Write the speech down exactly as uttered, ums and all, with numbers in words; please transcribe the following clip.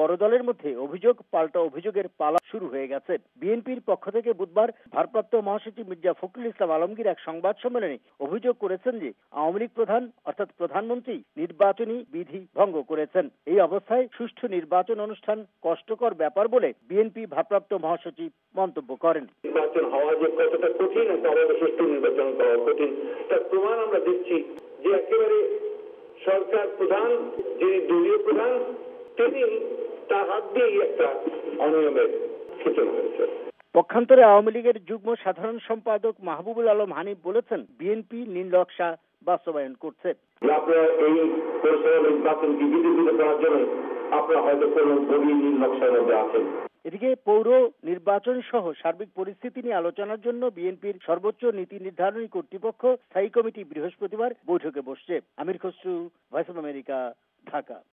বড় দলের মধ্যে অভিযোগ পাল্টা অভিযোগের পালা শুরু হয়ে গেছে। বিএনপির পক্ষ থেকে বুধবার ভারপ্রাপ্ত মহাসচিব মির্জা ফখরুল ইসলাম আলমগীর এক সংবাদ সম্মেলনে অভিযোগ করেছেন যে আওয়ামী লীগ প্রধান অর্থাৎ প্রধানমন্ত্রী নির্বাচনী বিধি ভঙ্গ করেছেন। এই অবস্থায় সুষ্ঠু নির্বাচন অনুষ্ঠান কষ্টকর ব্যাপার বলে বিএনপি ভারপ্রাপ্ত মহাসচিব মন্তব্য করেন। নির্বাচন হওয়া যে কতটা কঠিন, তাহলে সুষ্ঠু নির্বাচন করা কঠিন, তার প্রমাণ আমরা দেখছি যে একেবারে সরকার প্রধান, যিনি দলীয় প্রধান, তিনি তার হাত দিয়েই একটা অনিয়মের সূচনা হয়েছে। পক্ষান্তরে আওয়ামী লীগের যুগ্ম সাধারণ সম্পাদক মাহবুবুল আলম হানিফ বলেছেন, বিএনপি নীল নকশা বাস্তবায়ন করছে। আপনারা এই পরিষেবা নির্বাচনকে বিধিবিধ করার জন্য আপনারা হয়তো কোনো গভীর নীল নকশার মধ্যে আছেন। এদিকে পৌর নির্বাচন সহ সার্বিক পরিস্থিতি নিয়ে আলোচনার জন্য বিএনপির সর্বোচ্চ নীতি নির্ধারণী কর্তৃপক্ষ স্থায়ী কমিটি বৃহস্পতিবার বৈঠকে বসছে। Amir Khasru, Voice of America, Dhaka.